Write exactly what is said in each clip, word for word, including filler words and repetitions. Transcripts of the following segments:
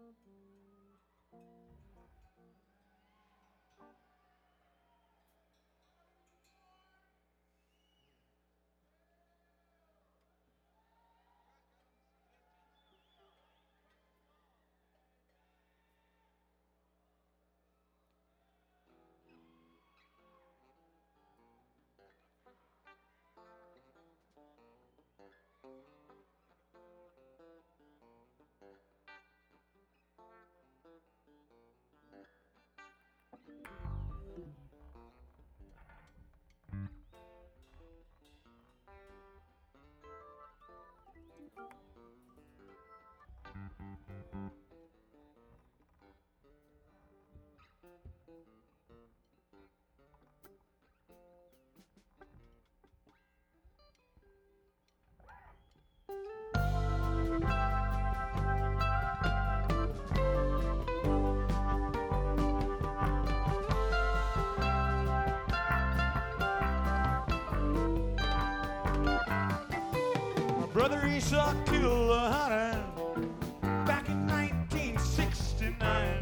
Brother Esau killed a hunter back in nineteen sixty-nine.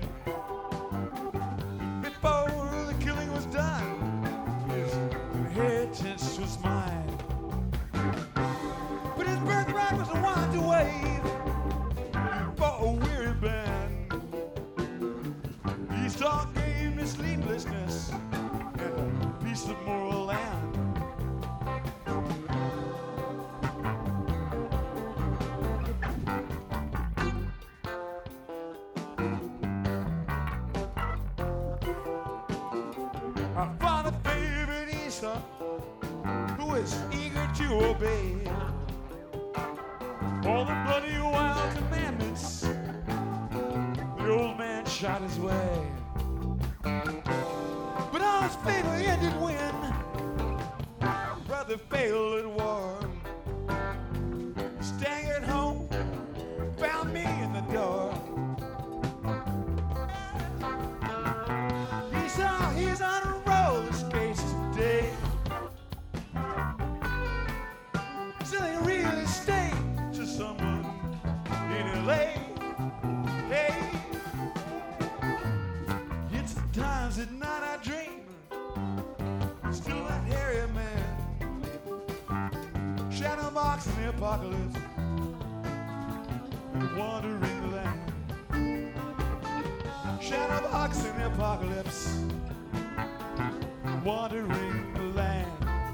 Before the killing was done, his inheritance was mine. But his birthright was a wand to wave for a weary band. Esau gave me sleeplessness and a piece of moral land. Our father favored Esau, who was eager to obey all the bloody wild commandments the old man shot his way. But all his favor ended when brother failed at war. Staying at home, found me in the door. Esau, he's on a roller skates today, selling real estate to someone in L A. Hey, it's the times at night I dream, still that hairy man, shadow box in the apocalypse, and wandering the land. Shadow box in the apocalypse, wandering the land.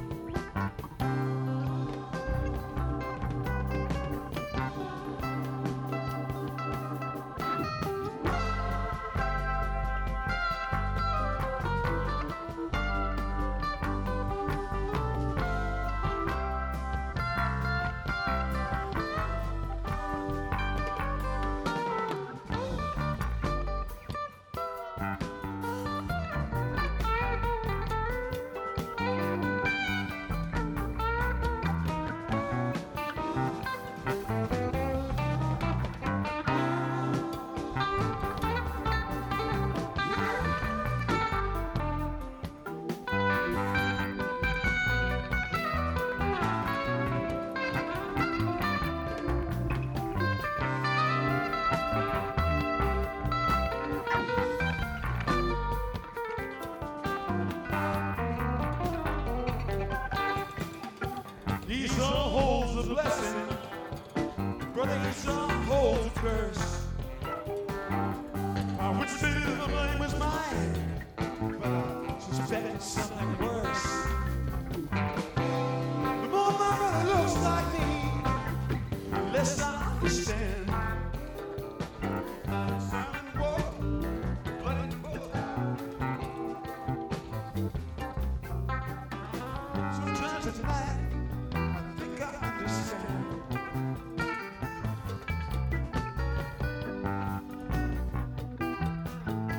Esau holds a blessing, brother Esau holds a curse. I would say the blame was mine, but I suspected something worse. The more my brother looks like me, the less I understand. Silent war, bloody war. Sometimes at night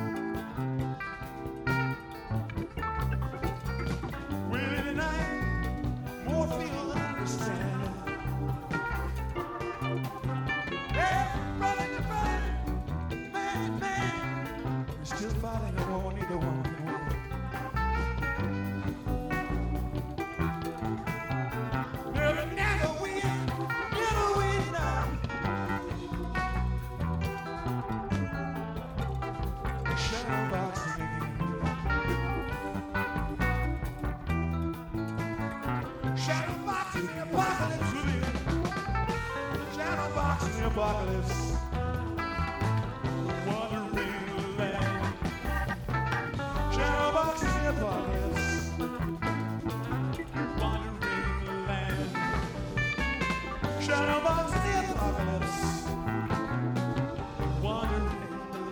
Well, in the night apocalypse. Wandering land. Shadowbox in the apocalypse. Wandering land. Shadowbox in the apocalypse. Wandering land.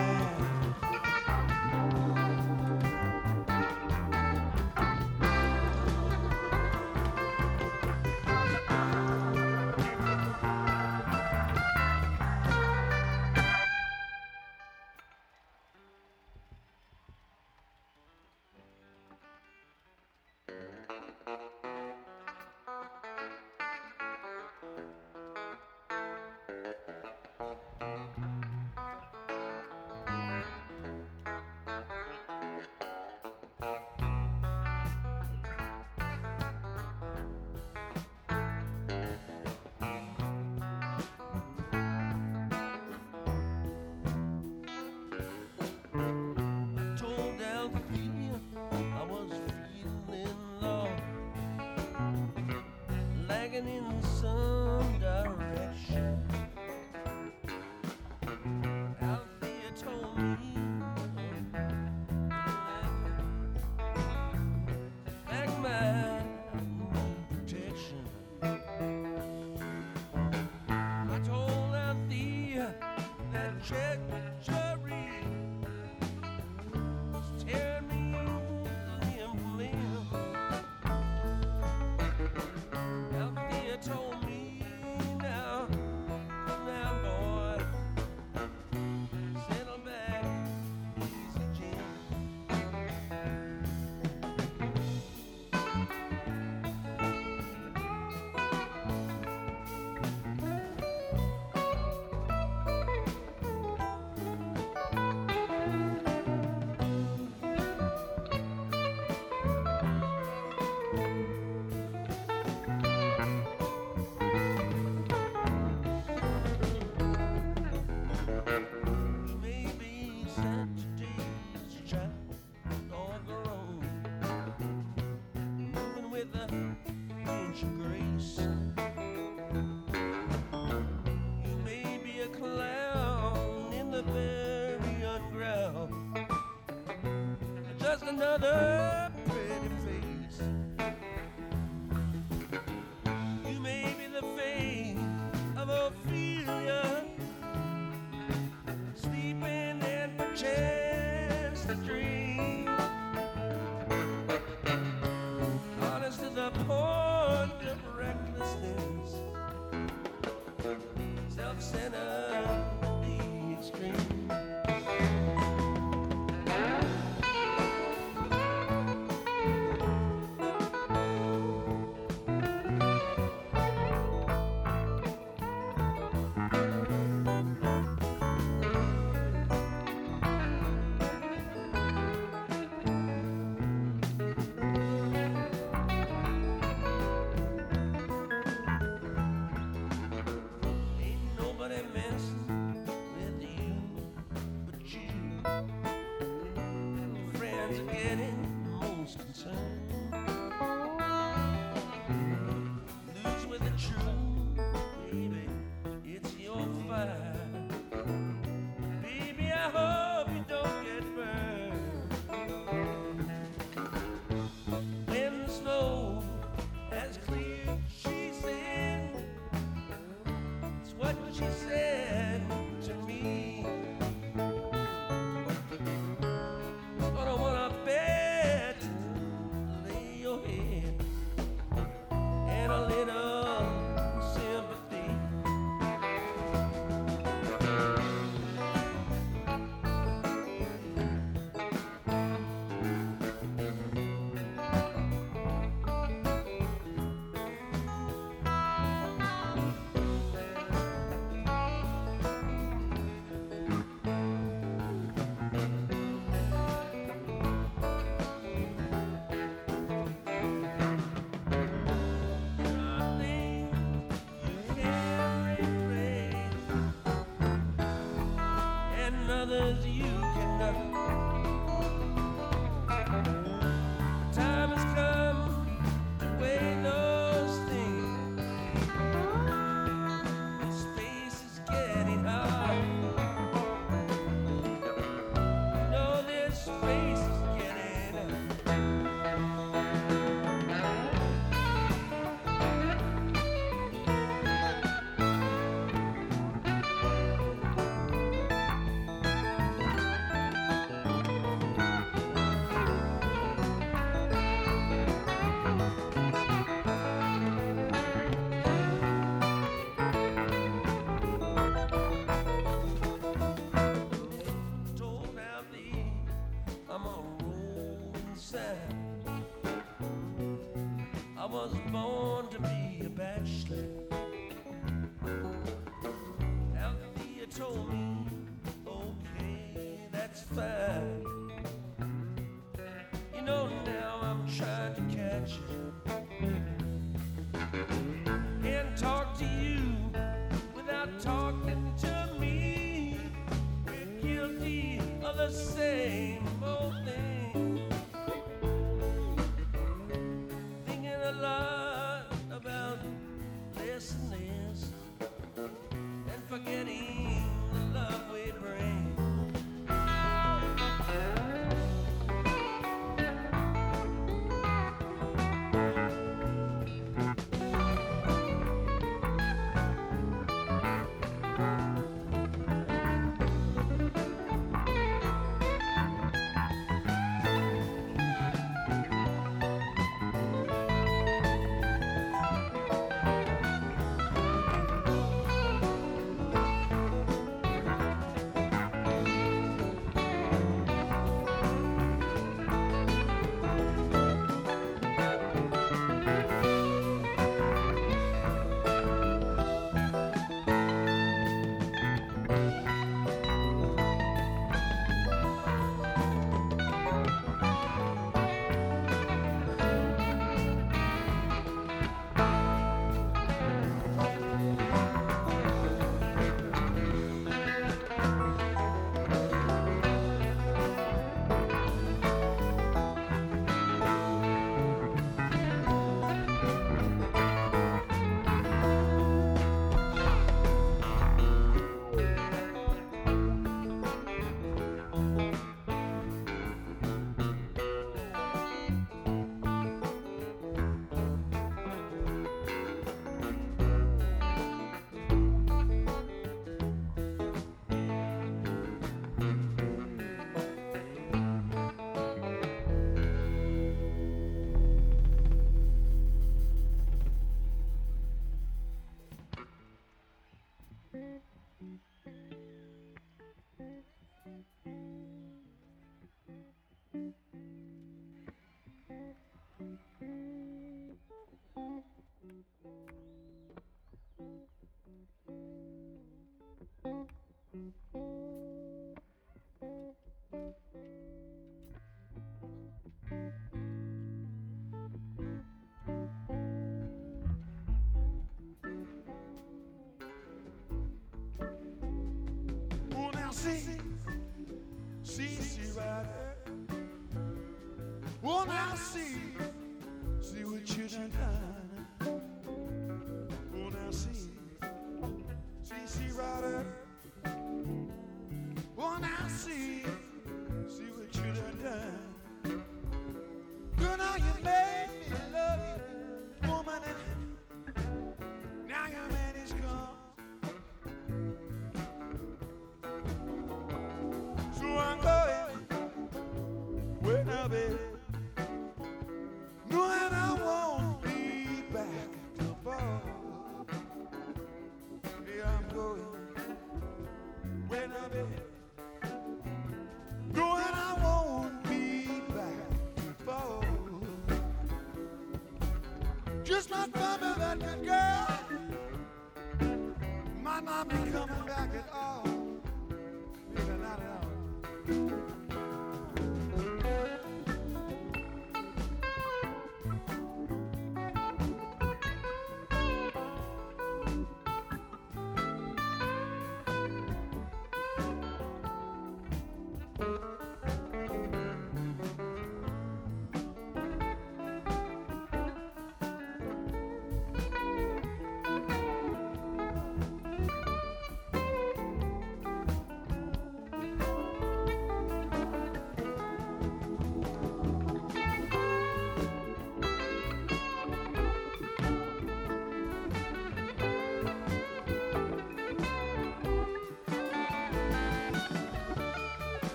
Told Althea I was feeling low, lagging in some direction. Althea told me back my protection. I told Althea that treachery tear me limb from limb. Althea told me now, now boy, settle back, easy Jim. Maybe Saturday's child all grown, moving with a inch of grace. You may be a clown in the very underground, just another pretty face. You may be the face of Ophelia, sleeping and perchance to dream, honest to the point of recklessness, self-centered to the extreme. Ain't nobody messing with you but you. Friends are getting most concerned. Lose with the truth, baby, it's your fight. Baby, I hope you don't get burned. When the snow has cleared, she said, it's what she said to me. Gonna wanna bet, lay your head, and a little sympathy. was born to be a bachelor. Althea told me, okay, that's fine. You know, now I'm trying to catch you and talk to you without talking to me. We're guilty of the same old thing. Thinking a lot about less and less, and forgetting the love we bring. Oh, now see, see, see right there. Oh, now see, see what you done done. Oh, now see, see, see right there. Oh, now see, see what you done done. Girl, now you made me love you, woman, and now your man is gone. So I'm going, where now, baby? No, and I won't be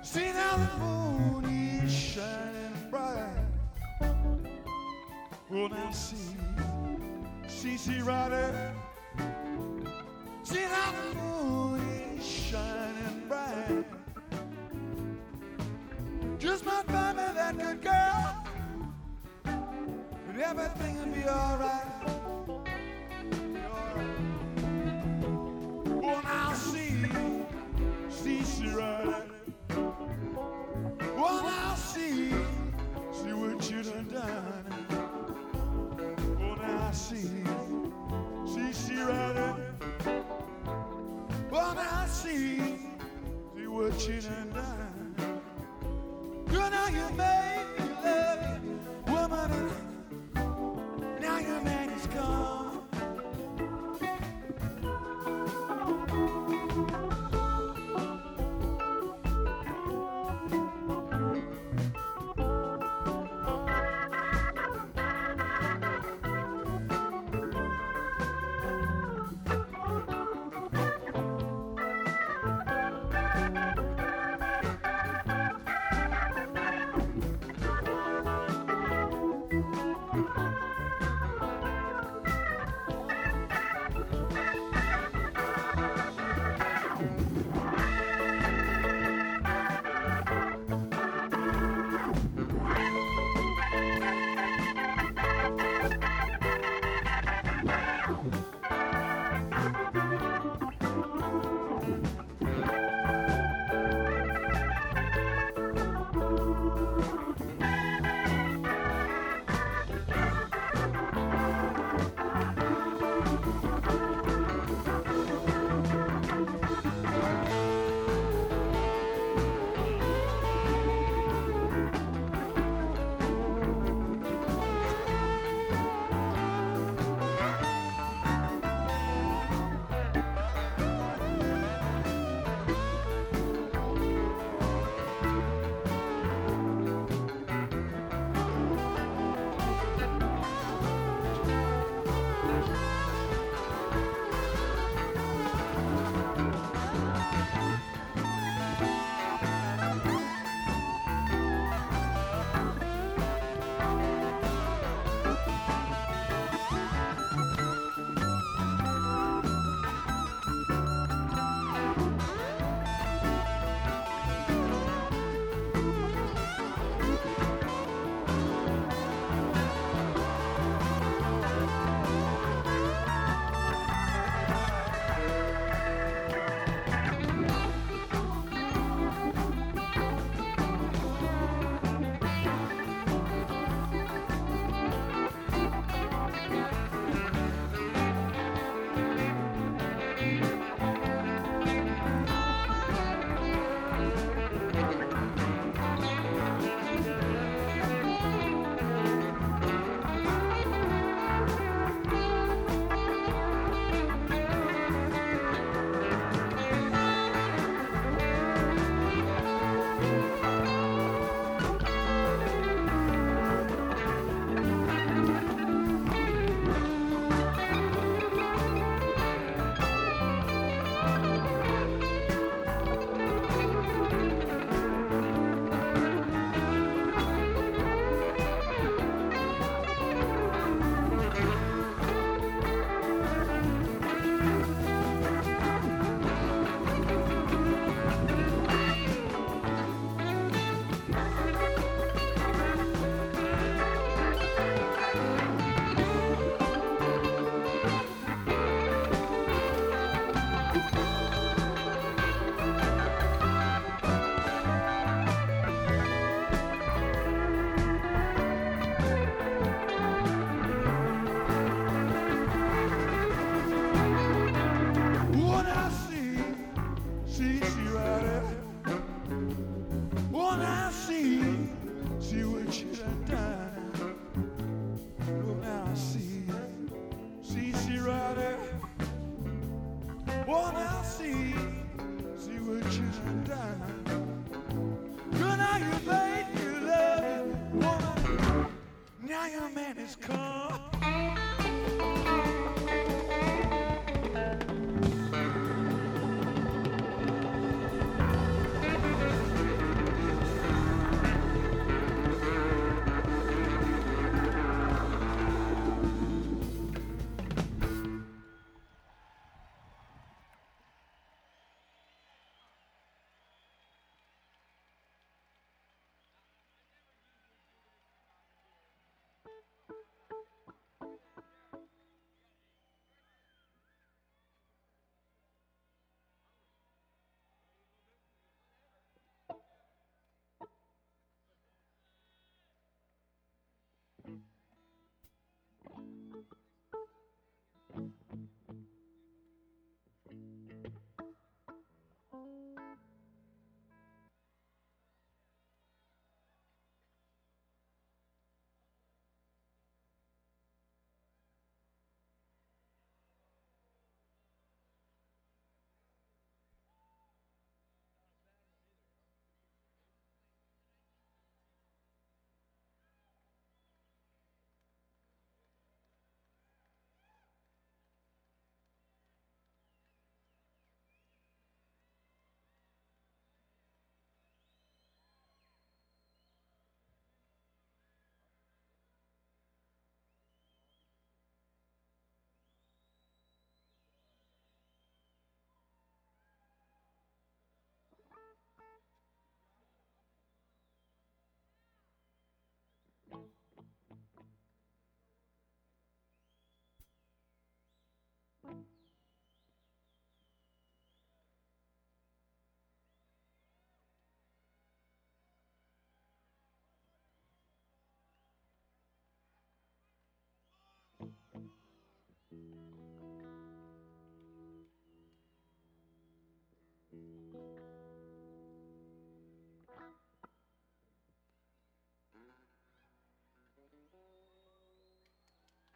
See now the moon is shining bright. Oh, now see, see, see right there. See now the moon is shining bright. Just might find me that good girl, and everything will be alright. Oh, now see, see, see right. Oh, now see, see what you done done. Oh, now see, see, see right. Oh, now see, see what you done done. Girl, now you made me love you, woman, and now your man is gone.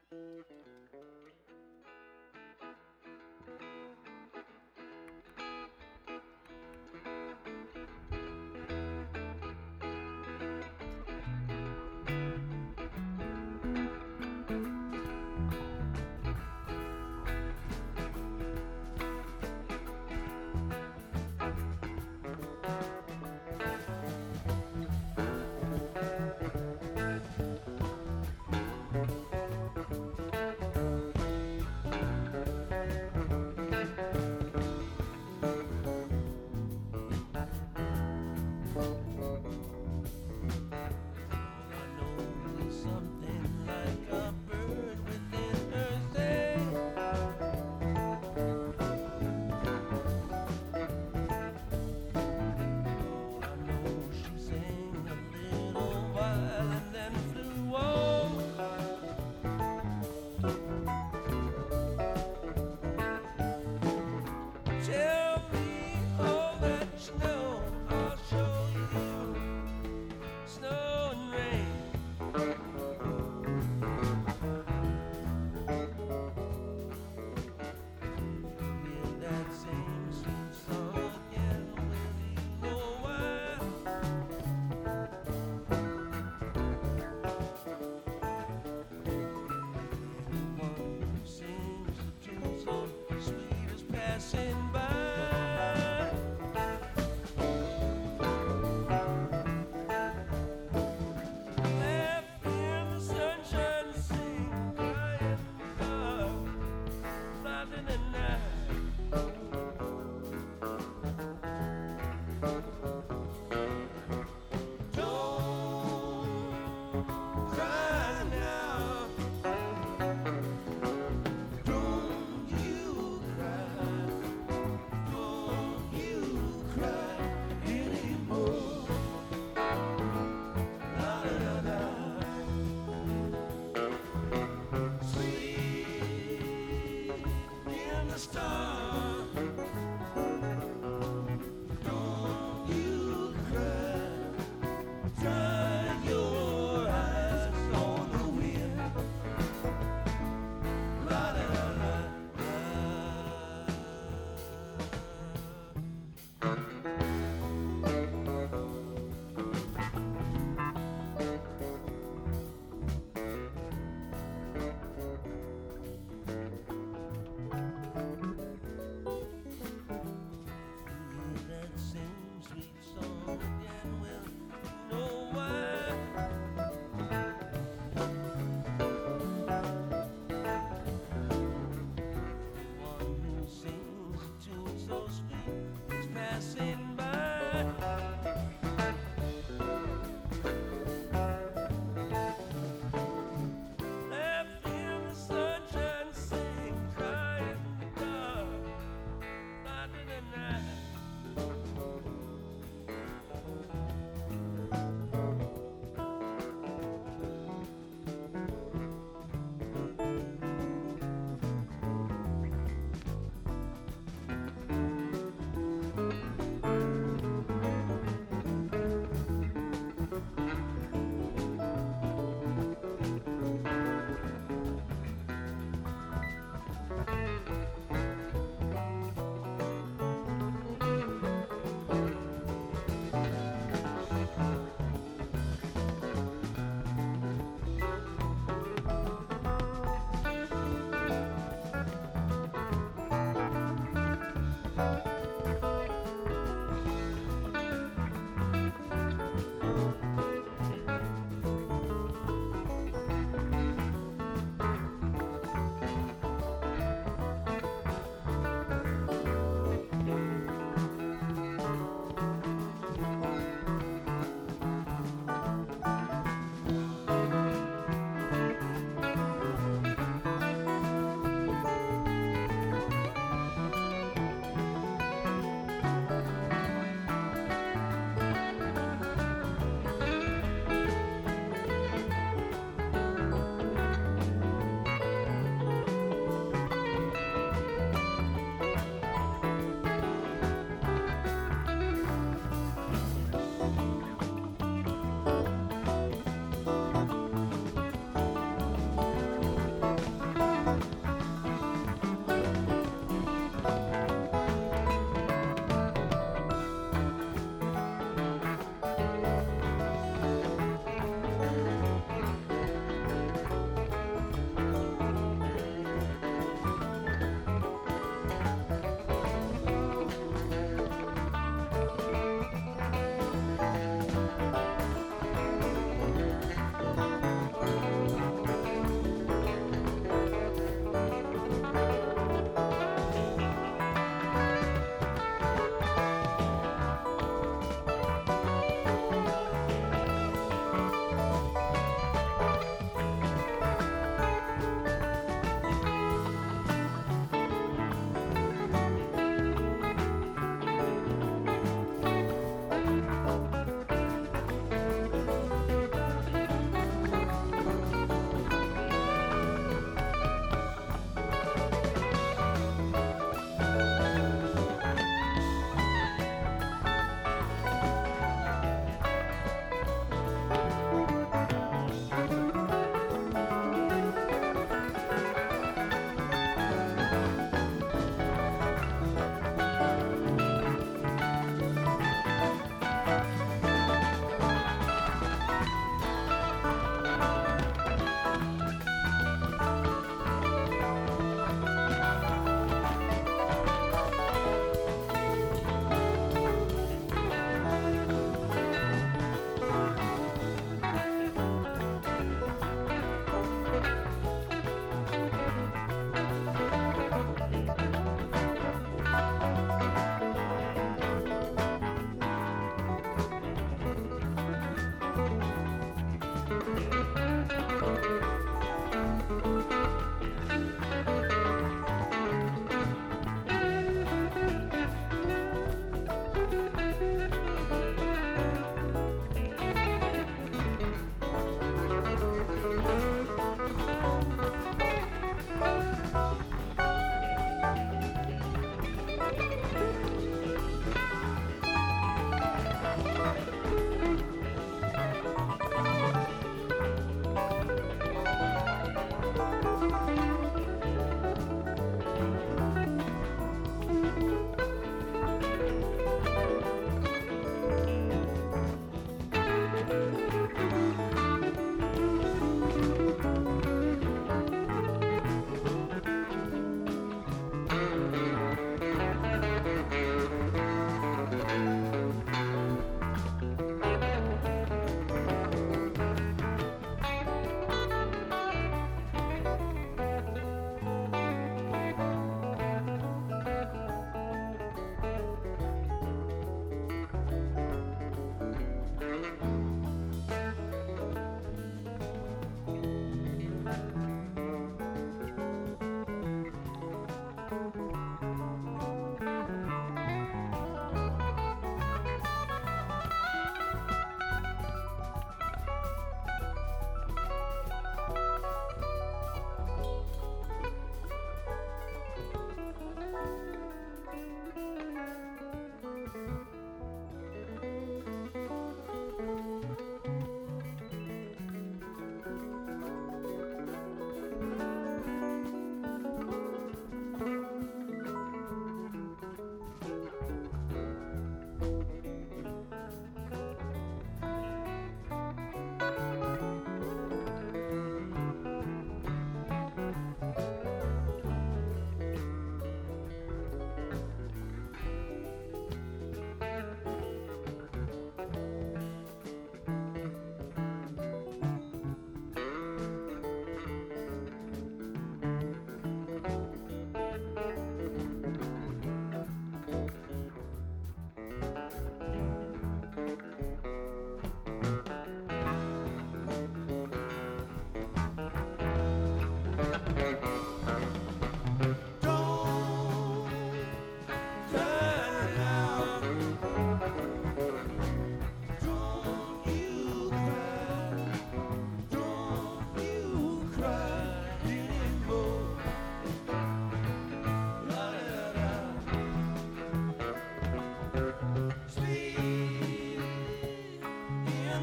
Tell me all that you know, I'll show you.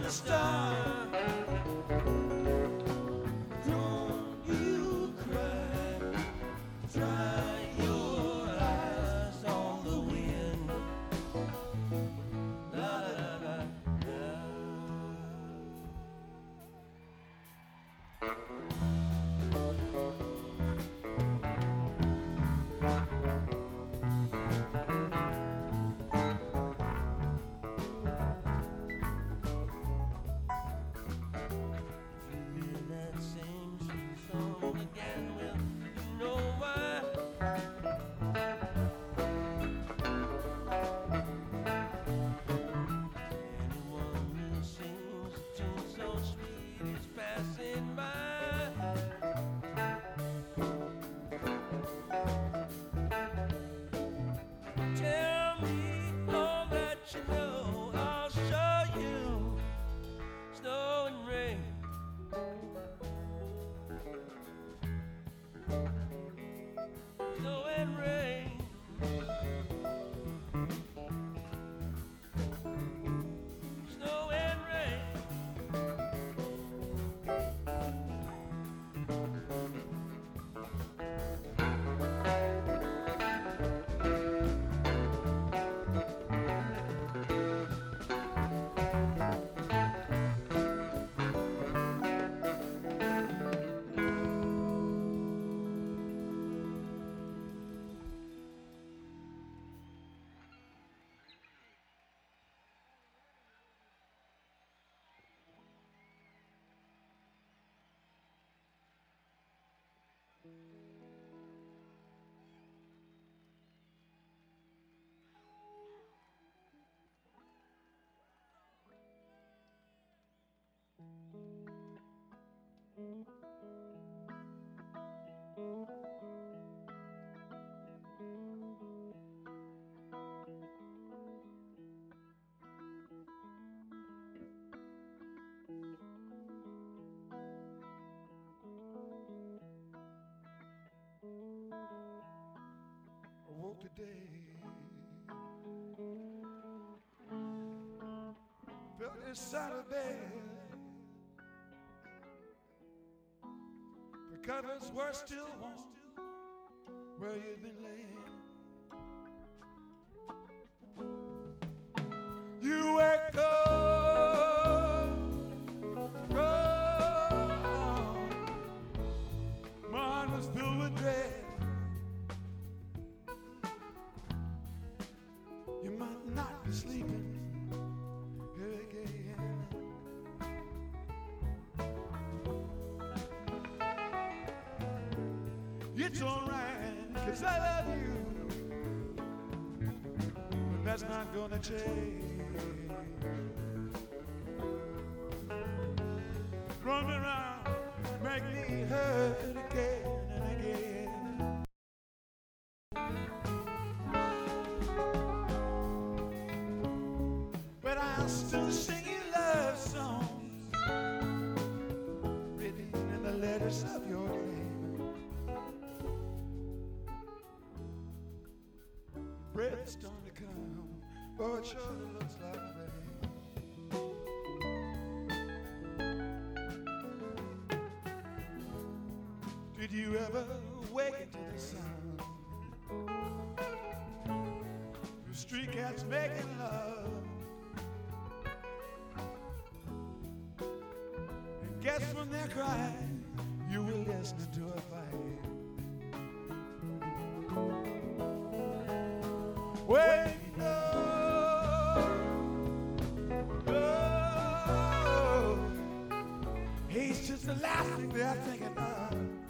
the star. Don't you cry, dry your eyes on the wind. La, la, la, la. I woke today, felt inside of bed. The covers were still warm where you'd been laying. You were cold, cold. Mine was filled with dread. You might not be sleeping here again. It's alright, 'cause I love you, but that's not gonna change. Run around, make me hurt again and again. But I'll still sing you love songs written in the letters of your name. Bread's starting to come, oh, it sure looks like rain. Did you ever wake to the sound? The street cats making love. And guess when they're crying, you were listening to a fight. Wait, no, no, he's just the last thing they're thinking of.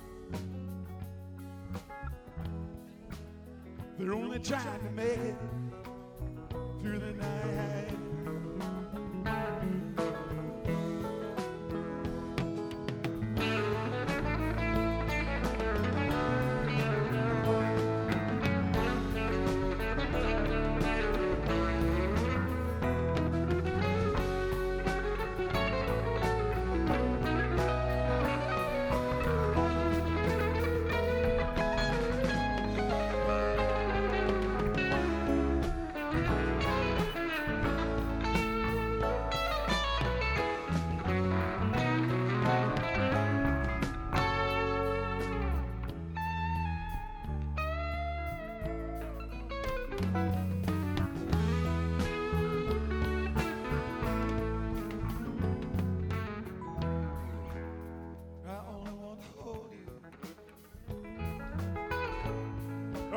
They're only trying to make it through the night.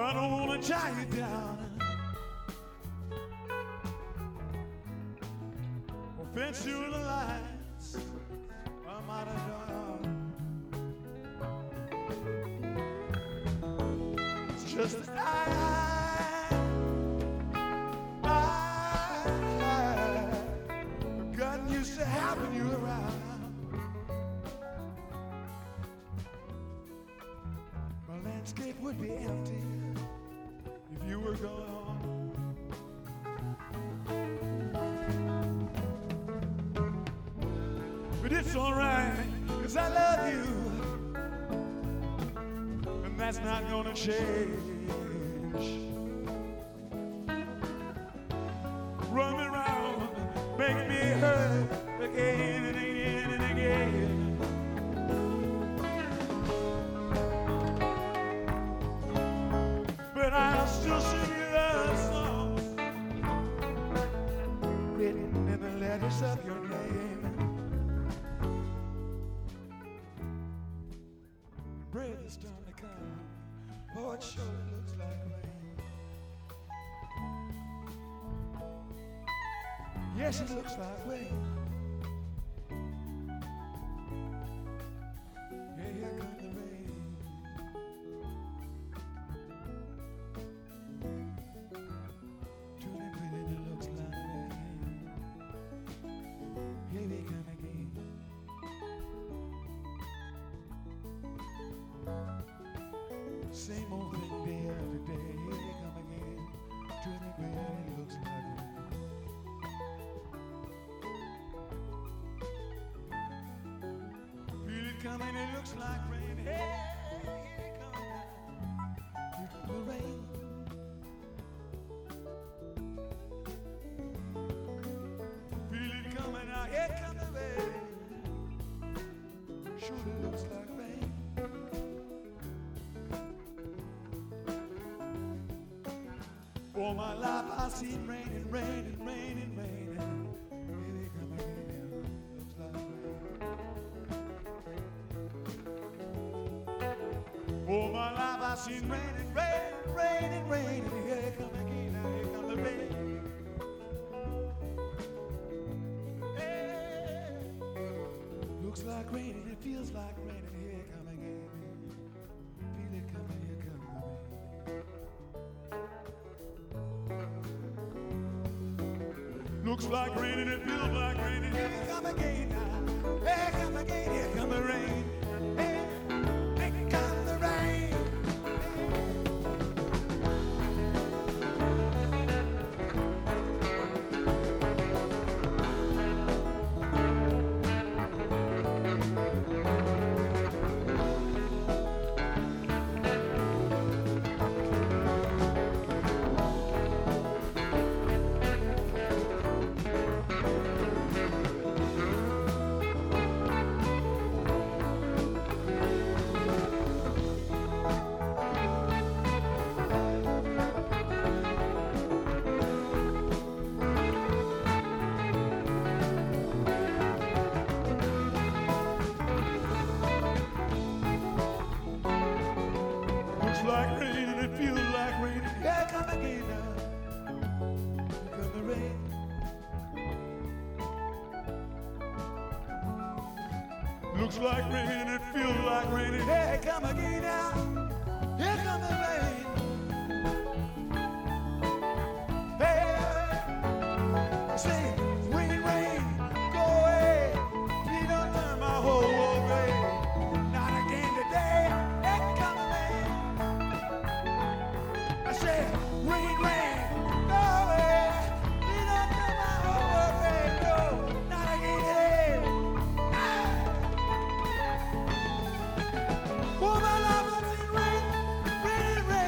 I don't wanna tie you down or fence you in the lines. I'm out of done. It's just that I, I, I gotten used to having you around. My landscape would be empty if you were gone. But it's alright, 'cause I love you, and that's not gonna change. Run me around, make me hurt again and again and again. But I'll still sing you love songs written in the letters of your name. Breath is starting to come. Oh, it sure looks like rain. Yes, it looks like rain. Yeah, here comes the rain. Turning pretty, it looks like rain. Here we come again. Same old thing day after day. Here they come again. Turning pretty, it looks like rain. Feel it coming, it looks like rain. Hey, here it coming now. Here comes the rain. Feel it coming now. Here comes the rain. Sure it looks like rain. All my life I've seen rain and rain and rain and rain. Here they come again. Looks like rain. All my life I've seen rain and rain and rain and rain. And here they come again. Now here come the rain. Hey. Looks like rain and it feels like rain. And here they come again. Feel it coming, here come the rain. Looks like rain and it feels like rain. And here come again now. Here come again. Here come the rain. Here, here come the rain. Looks like rain and it feels like rain. Here come again now. Here come the rain. Looks like rain and it feels like rain. And here come again now. Here come the rain. Hey, say, rain, rain, go away. Please don't turn my whole world gray. Not again today. Here come the rain. I said, rain, rain, go away. Please don't turn my whole world gray. No, not again today. Ah. All my life I've seen rain, rain, rain.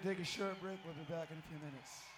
take a short break. We'll be back in a few minutes.